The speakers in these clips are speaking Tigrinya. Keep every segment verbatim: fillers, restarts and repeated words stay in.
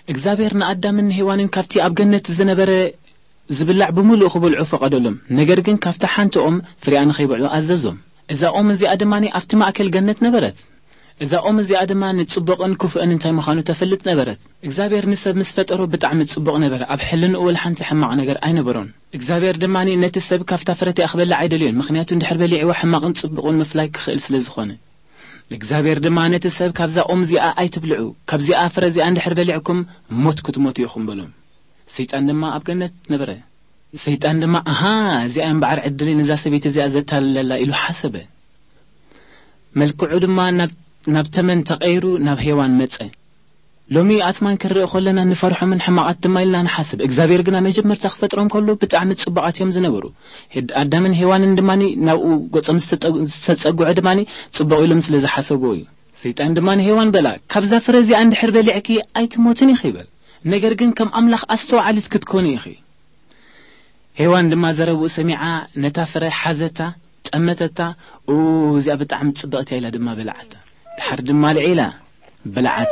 እግዚአብሔርና አዳምን ሔዋንን ካፍቲ ኣብ ገነት ዝነበረ ዝብላዕ ብምሉእ ክበልዑ ፈቀደሎም ነገር ግን ካፍታ ሓንቶኦም ፍሬያን ከይበልዑ ኣዘዞም እዛ ኦም እዚኣ ድማኒ ኣብቲ ማእከል ገነት ነበረት እዛ ኦም እዚኣ ድማኒ ጽቡቕን ክፉእን እንታይ ምዃኑ ተፈልጥ ነበረት እግዚአብሔር ንሰብ ምስ ፈጠሮ ብጣዕሚ ጽቡቕ ነበረ ኣብ ሕልንኡ ወላ ሓንቲ ሕማቕ ነገር ኣይነበሮን እግዚአብሔር ድማኒ ነቲ ሰብ ካፍታ ፍረቲ ኣኽበላ ኣይደልዮን ምክንያቱ እንድሕር በሊዕዋ ሕማቕን ጽቡቕን ምፍላይ ክኽእል ስለ ዝኾነ እግዚአብሔር ድማኒ ነቲ ሰብ ካብዛ ኦም እዚኣ ኣይትብልዑ ካብዚኣ ፍረ እዚኣ እንድሕር በሊዕኩም ሞት ክትሞቱ ኢኹም በሎም ሰይጣን ድማ ኣብ ገነት ነበረ ሰይጣን ድማ ኣሃ እዚኣ እምበዓር ዕድል ንዛ ሰበይቲ እዚኣ ዘታለላ ኢሉ ሓሰበ መልክዑ ድማ ናብ ናብ ተመን ተቀይሩ ናብ ሔዋን መጸ ሎሚ ኣትማን ክርእ ኮለና ንፈርሖምን ሕማቃት ድማ ኢልና ንሓስብ እግዚአብሔር ግና መጀመርታ ክፈጥሮም ከሎ ብጣዕሚ ጽቡቃት እዮም ዝነበሩ ኣዳምን ሔዋንን ድማኒ ናብኡ ጎጾም ዝተጸጉዑ ድማኒ ጽቡቕ ኢሎም ስለ ዝሓሰቡ እዩ ሰይጣን ድማኒ ሔዋን በላ ካብዛ ፍረ እዚኣ እንድሕር በሊዕኪ ኣይትሞትን ኢኺ ይበል ነገር ግን ከም ኣምላኽ ኣስተውዓሊት ክትኮኒ ኢኺ ሔዋን ድማ ዘረብኡ ሰሚዓ ነታ ፍረ ሓዘታ ጠመተታ ኦ እዚኣ ብጣዕሚ ጽብቕቲ ኢላ ድማ በላዓታ ድሓር ድማ ልዒላ በላዓታ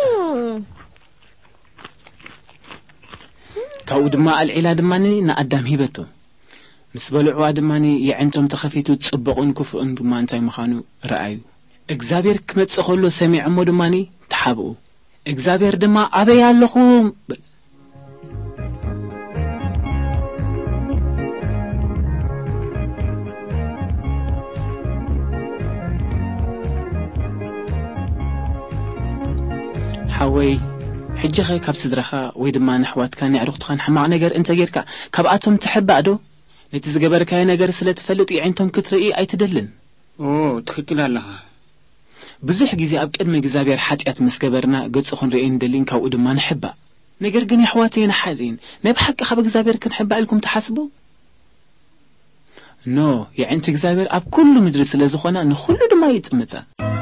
ካብኡ ድማ ኣልዒላ ድማኒ ንኣዳም ሂበቶ ምስ በልዑዋ ድማኒ የዕንቶም ተኸፊቱ ጽቡቕን ክፉእን ድማ እንታይ ምዃኑ ረኣዩ እግዚአብሔር ክመጽእ ከሎ ሰሚዖሞ ድማኒ ተሓብኡ እግዚአብሔር ድማ ኣበይ ኣለኹም حوي حجخه كاب سدرخا ويدما نحواتك نعرختخان حماق نجر انت جيركا كاباتهم تحب ادو نتزغبركاي نجر سلتفلط يعينتهم كترئي اي تدلن او تخكل الله بزح غزي اب قدم እግዚአብሔር ኃጢአት መስገበርና ገጽኹን ረእይ እንደሊን ካብኡ ድማ ንሕባ ነገር ግን ይሕዋተይ ንሓድን ነብ ሐቅ ካብ እግዚአብሔር ክንሕባ ኢልኩም ተሐስቡ ኖ የዕንት እግዚአብሔር ኣብ ኩሉ ምድሪ ስለዝኾነ ንኹሉ ድማ ይጥምታ